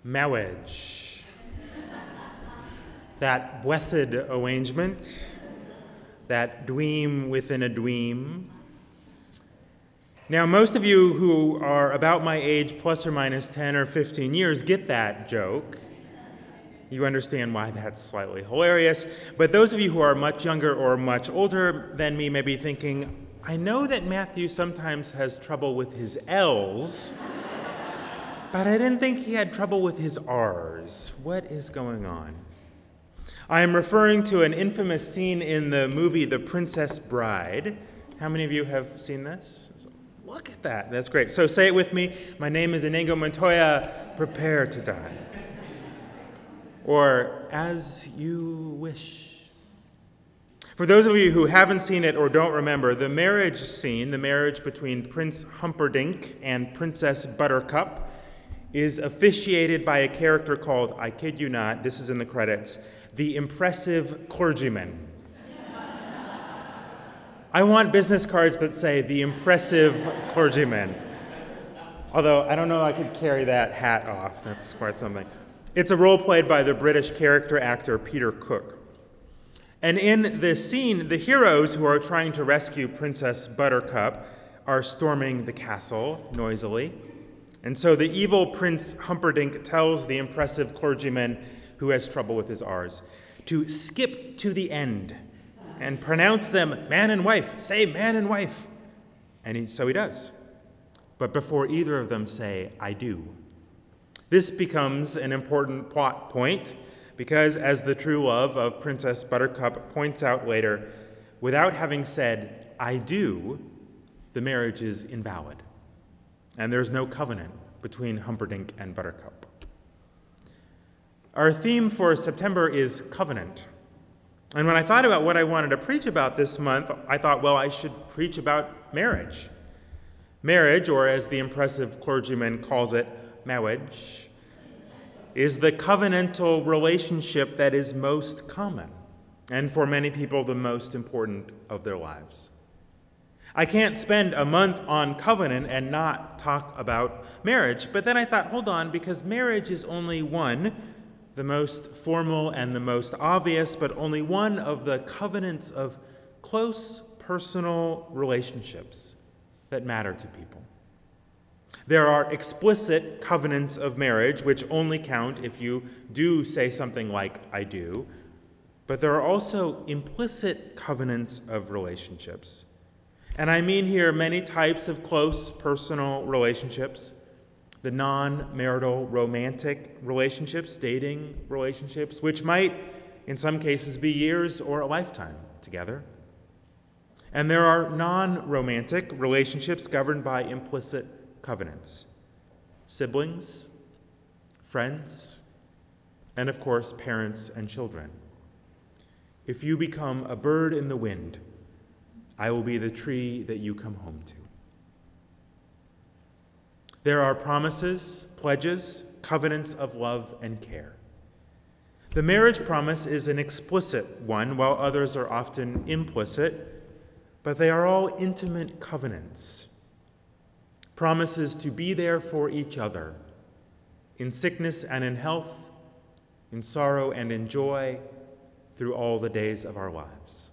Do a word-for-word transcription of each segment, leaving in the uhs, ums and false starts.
Marriage. That blessed arrangement, that dream within a dream. Now, most of you who are about my age, plus or minus ten or fifteen years, get that joke. You understand why that's slightly hilarious. But those of you who are much younger or much older than me may be thinking, I know that Matthew sometimes has trouble with his L's, but I didn't think he had trouble with his R's. What is going on? I am referring to an infamous scene in the movie The Princess Bride. How many of you have seen this? Look at that. That's great. So say it with me. My name is Inigo Montoya. Prepare to die. Or as you wish. For those of you who haven't seen it or don't remember, the marriage scene, the marriage between Prince Humperdinck and Princess Buttercup, is officiated by a character called, I kid you not, this is in the credits, the impressive clergyman. I want business cards that say the impressive clergyman. Although I don't know I could carry that hat off. That's quite something. It's a role played by the British character actor Peter Cook. And in this scene, the heroes who are trying to rescue Princess Buttercup are storming the castle noisily. And so the evil Prince Humperdinck tells the impressive clergyman who has trouble with his R's to skip to the end and pronounce them man and wife. Say man and wife. And he, so he does. But before either of them say, I do. This becomes an important plot point because, as the true love of Princess Buttercup points out later, without having said, I do, the marriage is invalid. And there's no covenant between Humperdinck and Buttercup. Our theme for September is covenant. And when I thought about what I wanted to preach about this month, I thought, well, I should preach about marriage. Marriage, or as the impressive clergyman calls it, marriage, is the covenantal relationship that is most common, and for many people, the most important of their lives. I can't spend a month on covenant and not talk about marriage, but then I thought, hold on, because marriage is only one, the most formal and the most obvious, but only one of the covenants of close personal relationships that matter to people. There are explicit covenants of marriage, which only count if you do say something like, I do, but there are also implicit covenants of relationships. And I mean here many types of close personal relationships, the non-marital romantic relationships, dating relationships, which might, in some cases, be years or a lifetime together. And there are non-romantic relationships governed by implicit covenants, siblings, friends, and of course, parents and children. If you become a bird in the wind, I will be the tree that you come home to. There are promises, pledges, covenants of love and care. The marriage promise is an explicit one, while others are often implicit, but they are all intimate covenants. Promises to be there for each other, in sickness and in health, in sorrow and in joy, through all the days of our lives.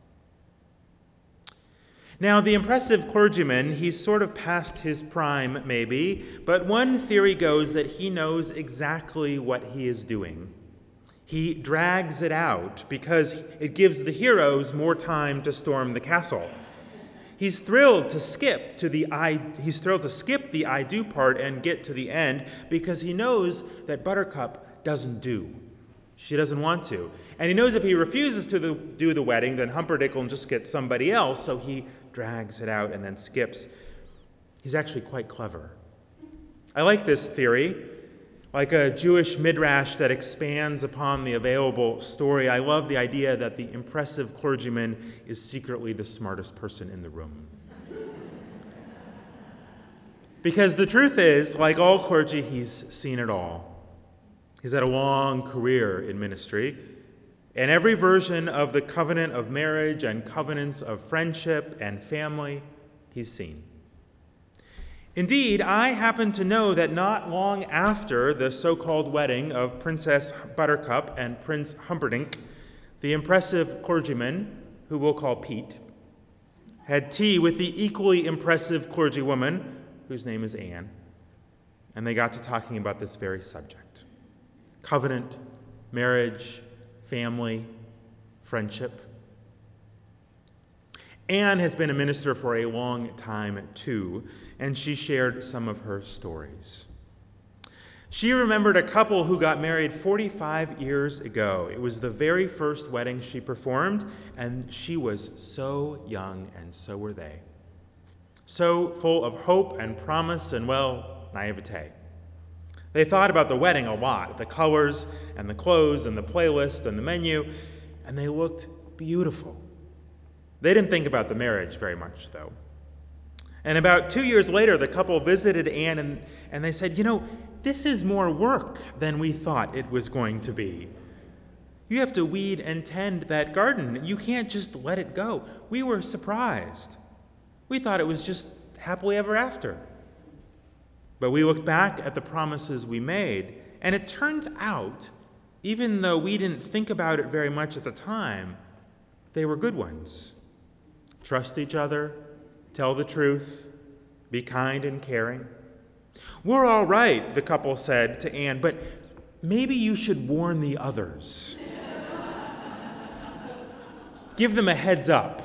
Now, the impressive clergyman, he's sort of past his prime, maybe, but one theory goes that he knows exactly what he is doing. He drags it out because it gives the heroes more time to storm the castle. He's thrilled to skip to the I, he's thrilled to skip the I do part and get to the end because he knows that Buttercup doesn't do. She doesn't want to. And he knows if he refuses to the, do the wedding, then Humperdinck will just get somebody else, so he drags it out and then skips. He's actually quite clever. I like this theory. Like a Jewish midrash that expands upon the available story, I love the idea that the impressive clergyman is secretly the smartest person in the room. Because the truth is, like all clergy, he's seen it all. He's had a long career in ministry, and every version of the covenant of marriage and covenants of friendship and family, he's seen. Indeed, I happen to know that not long after the so-called wedding of Princess Buttercup and Prince Humperdinck, the impressive clergyman, who we'll call Pete, had tea with the equally impressive clergywoman, whose name is Anne, and they got to talking about this very subject: covenant, marriage, family, friendship. Anne has been a minister for a long time, too, and she shared some of her stories. She remembered a couple who got married forty-five years ago. It was the very first wedding she performed, and she was so young, and so were they. So full of hope and promise and, well, naivete. They thought about the wedding a lot, the colors and the clothes and the playlist and the menu, and they looked beautiful. They didn't think about the marriage very much, though. And about two years later, the couple visited Anne, and, and they said, you know, this is more work than we thought it was going to be. You have to weed and tend that garden. You can't just let it go. We were surprised. We thought it was just happily ever after. But we looked back at the promises we made, and it turns out, even though we didn't think about it very much at the time, they were good ones. Trust each other, tell the truth, be kind and caring. We're all right, the couple said to Anne, but maybe you should warn the others. Give them a heads up.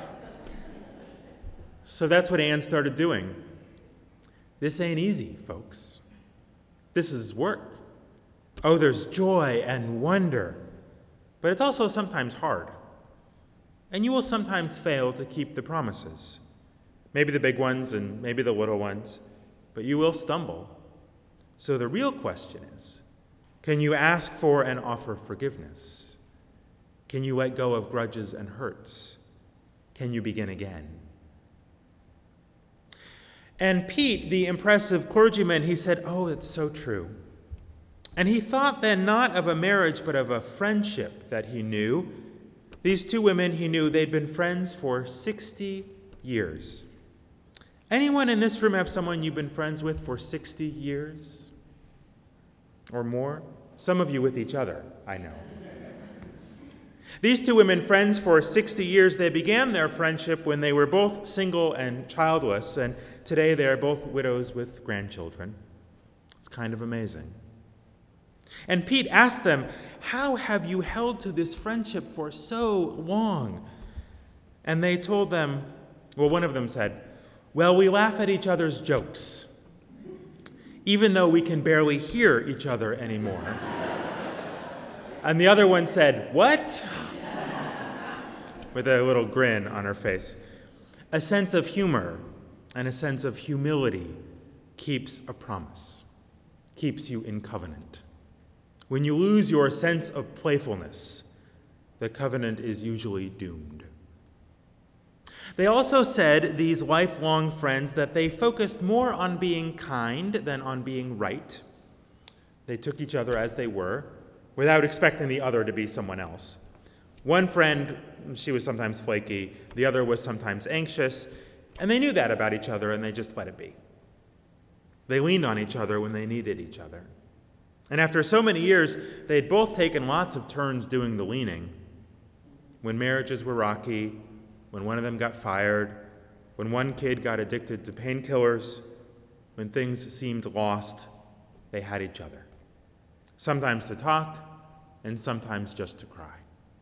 So that's what Anne started doing. This ain't easy, folks. This is work. Oh, there's joy and wonder, but it's also sometimes hard. And you will sometimes fail to keep the promises. Maybe the big ones and maybe the little ones, but you will stumble. So the real question is, can you ask for and offer forgiveness? Can you let go of grudges and hurts? Can you begin again? And Pete, the impressive clergyman, he said, oh, it's so true. And he thought then not of a marriage, but of a friendship that he knew. These two women he knew, they'd been friends for sixty years. Anyone in this room have someone you've been friends with for sixty years or more? Some of you with each other, I know. These two women, friends for sixty years, they began their friendship when they were both single and childless, and today they are both widows with grandchildren. It's kind of amazing. And Pete asked them, how have you held to this friendship for so long? And they told them, well, one of them said, well, we laugh at each other's jokes, even though we can barely hear each other anymore. And the other one said, what? With a little grin on her face. A sense of humor and a sense of humility keeps a promise, keeps you in covenant. When you lose your sense of playfulness, the covenant is usually doomed. They also said, these lifelong friends, that they focused more on being kind than on being right. They took each other as they were, without expecting the other to be someone else. One friend, she was sometimes flaky, the other was sometimes anxious, and they knew that about each other, and they just let it be. They leaned on each other when they needed each other. And after so many years, they'd both taken lots of turns doing the leaning. When marriages were rocky, when one of them got fired, when one kid got addicted to painkillers, when things seemed lost, they had each other. Sometimes to talk, and sometimes just to cry.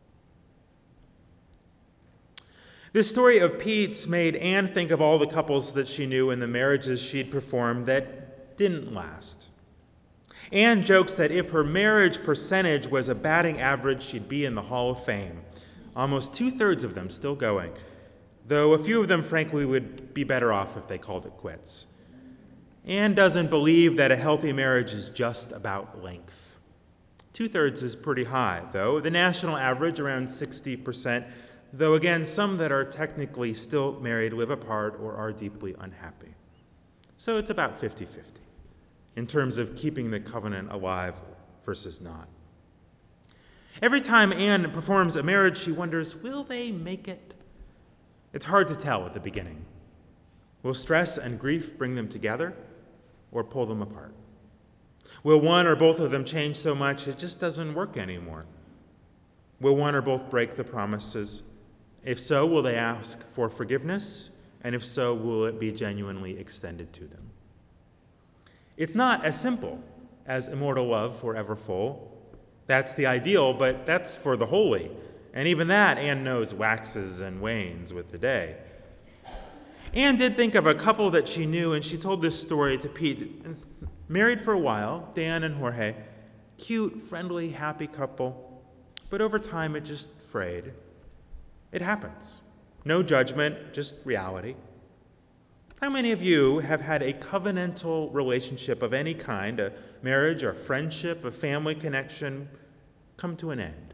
This story of Pete's made Anne think of all the couples that she knew and the marriages she'd performed that didn't last. Anne jokes that if her marriage percentage was a batting average, she'd be in the Hall of Fame. Almost two-thirds of them still going, though a few of them, frankly, would be better off if they called it quits. Anne doesn't believe that a healthy marriage is just about length. Two-thirds is pretty high, though. The national average, around sixty percent, though again, some that are technically still married live apart or are deeply unhappy. So it's about fifty-fifty in terms of keeping the covenant alive versus not. Every time Anne performs a marriage, she wonders, will they make it? It's hard to tell at the beginning. Will stress and grief bring them together? or pull them apart? Will one or both of them change so much it just doesn't work anymore? Will one or both break the promises? If so, will they ask for forgiveness? And if so, will it be genuinely extended to them? It's not as simple as immortal love forever full. That's the ideal, but that's for the holy. And even that, Anne knows, waxes and wanes with the day. Anne did think of a couple that she knew, and she told this story to Pete. Married for a while, Dan and Jorge, cute, friendly, happy couple, but over time it just frayed. It happens. No judgment, just reality. How many of you have had a covenantal relationship of any kind, a marriage, a friendship, a family connection, come to an end?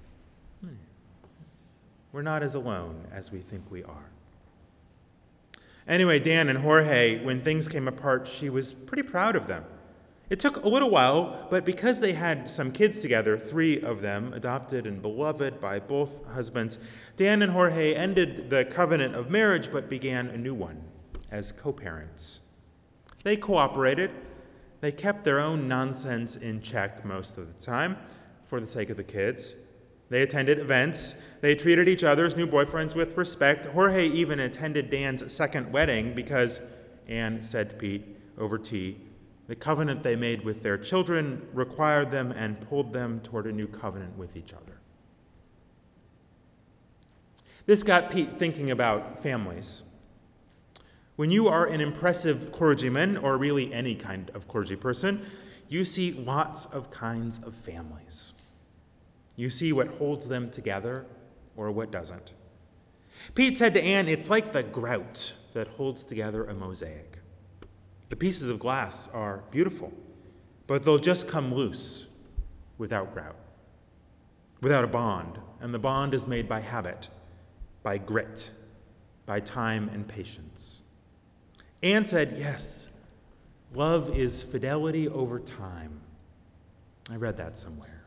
We're not as alone as we think we are. Anyway, Dan and Jorge, when things came apart, she was pretty proud of them. It took a little while, but because they had some kids together, three of them, adopted and beloved by both husbands, Dan and Jorge ended the covenant of marriage but began a new one as co-parents. They cooperated. They kept their own nonsense in check most of the time for the sake of the kids. They attended events. They treated each other's new boyfriends with respect. Jorge even attended Dan's second wedding because, Anne said to Pete over tea, the covenant they made with their children required them and pulled them toward a new covenant with each other. This got Pete thinking about families. When you are an impressive clergyman, or really any kind of clergy person, you see lots of kinds of families. You see what holds them together or what doesn't. Pete said to Anne, it's like the grout that holds together a mosaic. The pieces of glass are beautiful, but they'll just come loose without grout, without a bond. And the bond is made by habit, by grit, by time and patience. Anne said, yes, love is fidelity over time. I read that somewhere.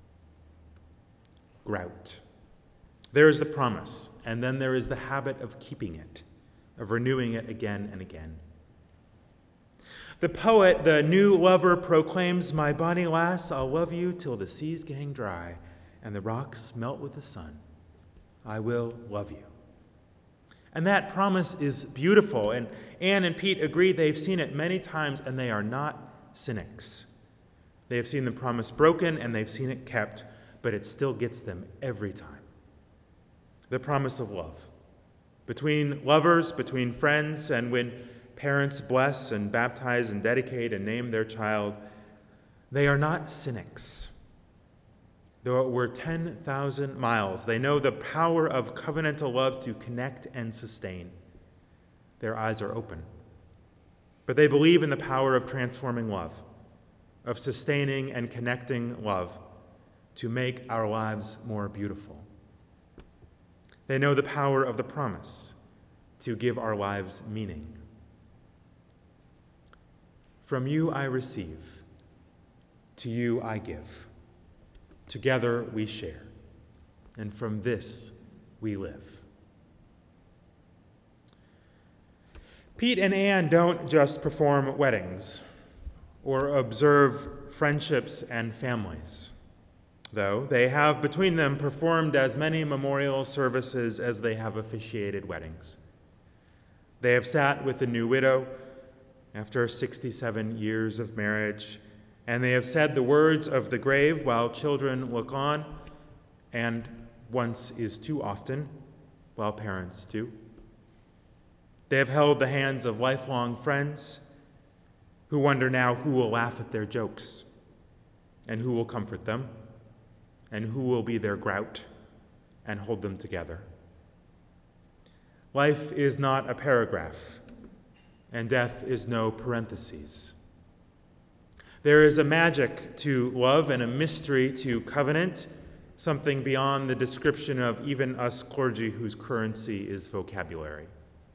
Grout. There is the promise, and then there is the habit of keeping it, of renewing it again and again. The poet, the new lover, proclaims, my bonny lass, I'll love you till the seas gang dry and the rocks melt with the sun. I will love you. And that promise is beautiful, and Anne and Pete agree they've seen it many times, and they are not cynics. They have seen the promise broken, and they've seen it kept, but it still gets them every time. The promise of love. Between lovers, between friends, and when parents bless and baptize and dedicate and name their child, they are not cynics. Though it were ten thousand miles, they know the power of covenantal love to connect and sustain. Their eyes are open. But they believe in the power of transforming love, of sustaining and connecting love to make our lives more beautiful. They know the power of the promise to give our lives meaning. From you I receive, to you I give. Together we share, and from this we live. Pete and Anne don't just perform weddings or observe friendships and families, though they have between them performed as many memorial services as they have officiated weddings. They have sat with the new widow after sixty-seven years of marriage, and they have said the words of the grave while children look on, and once is too often, while parents do. They have held the hands of lifelong friends who wonder now who will laugh at their jokes, and who will comfort them, and who will be their grout and hold them together. Life is not a paragraph, and death is no parentheses. There is a magic to love and a mystery to covenant, something beyond the description of even us clergy whose currency is vocabulary.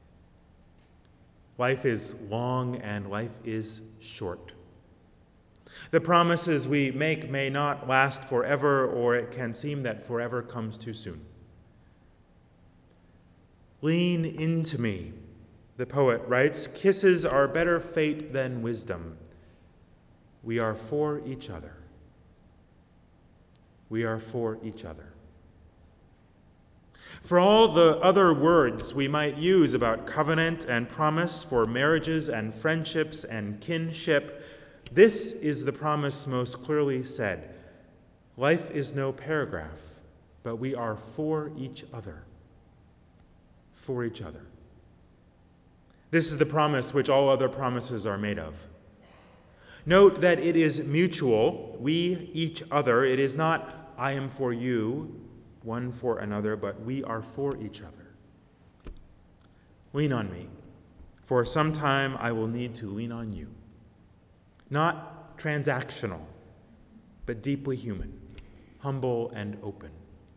Life is long and life is short. The promises we make may not last forever, or it can seem that forever comes too soon. Lean into me, The poet writes, "Kisses are better fate than wisdom. We are for each other. We are for each other." For all the other words we might use about covenant and promise for marriages and friendships and kinship, this is the promise most clearly said. Life is no paragraph, but we are for each other. For each other. This is the promise which all other promises are made of. Note that it is mutual, we each other. It is not I am for you, one for another, but we are for each other. Lean on me, for sometime I will need to lean on you. Not transactional, but deeply human, humble and open.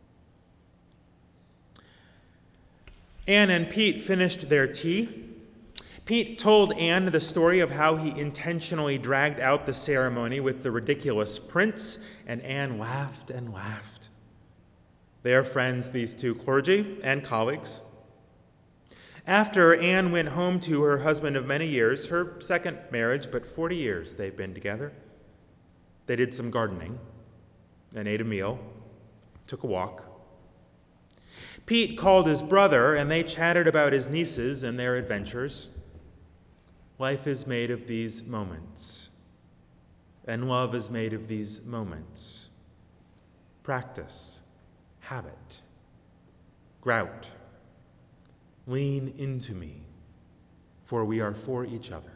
Anne and Pete finished their tea. Pete told Anne the story of how he intentionally dragged out the ceremony with the ridiculous prince, and Anne laughed and laughed. They are friends, these two clergy and colleagues. After Anne went home to her husband of many years, her second marriage, but forty years they've been together, they did some gardening and ate a meal, took a walk. Pete called his brother, and they chatted about his nieces and their adventures. Life is made of these moments, and love is made of these moments. Practice, habit, grout. Lean into me, for we are for each other.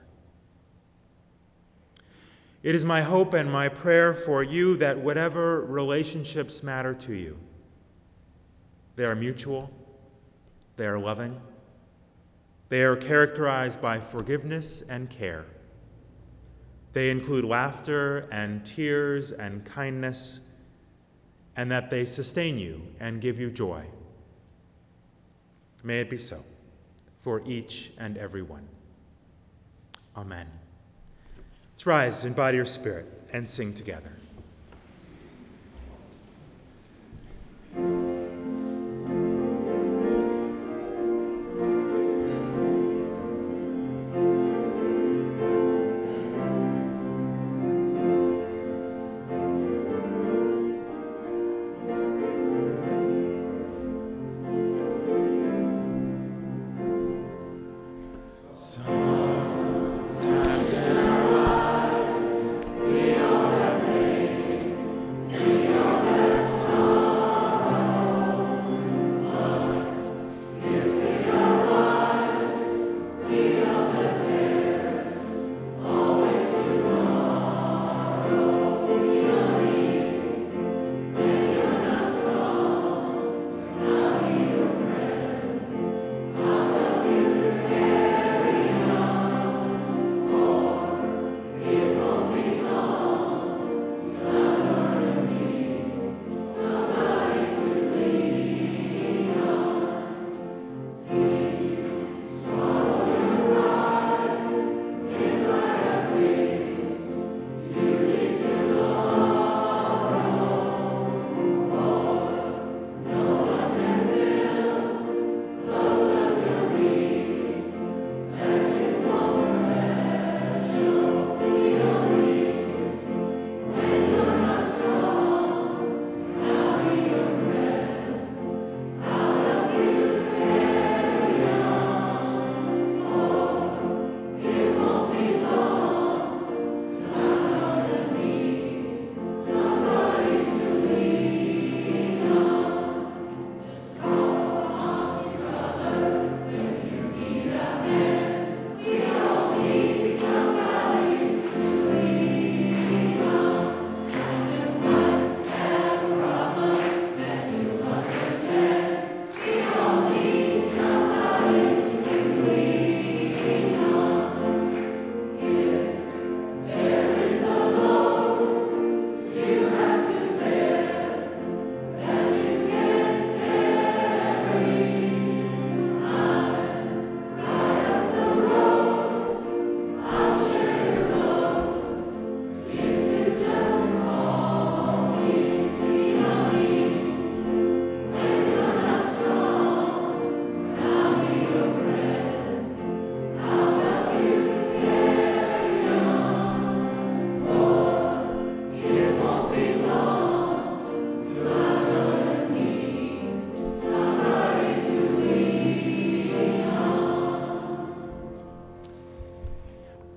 It is my hope and my prayer for you that whatever relationships matter to you, they are mutual, they are loving, they are characterized by forgiveness and care. They include laughter and tears and kindness, and that they sustain you and give you joy. May it be so for each and every one. Amen. Let's rise in body or spirit and sing together. Sometimes in our lives we all have made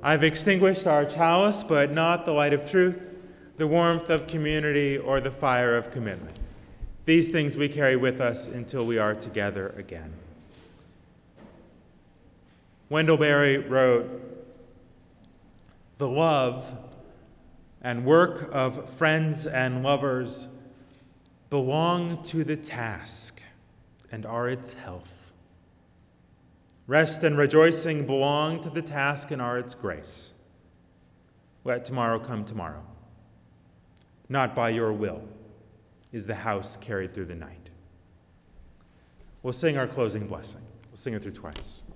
I've extinguished our chalice, but not the light of truth, the warmth of community, or the fire of commitment. These things we carry with us until we are together again. Wendell Berry wrote, "The love and work of friends and lovers belong to the task and are its health. Rest and rejoicing belong to the task and are its grace. Let tomorrow come tomorrow. Not by your will is the house carried through the night." We'll sing our closing blessing. We'll sing it through twice.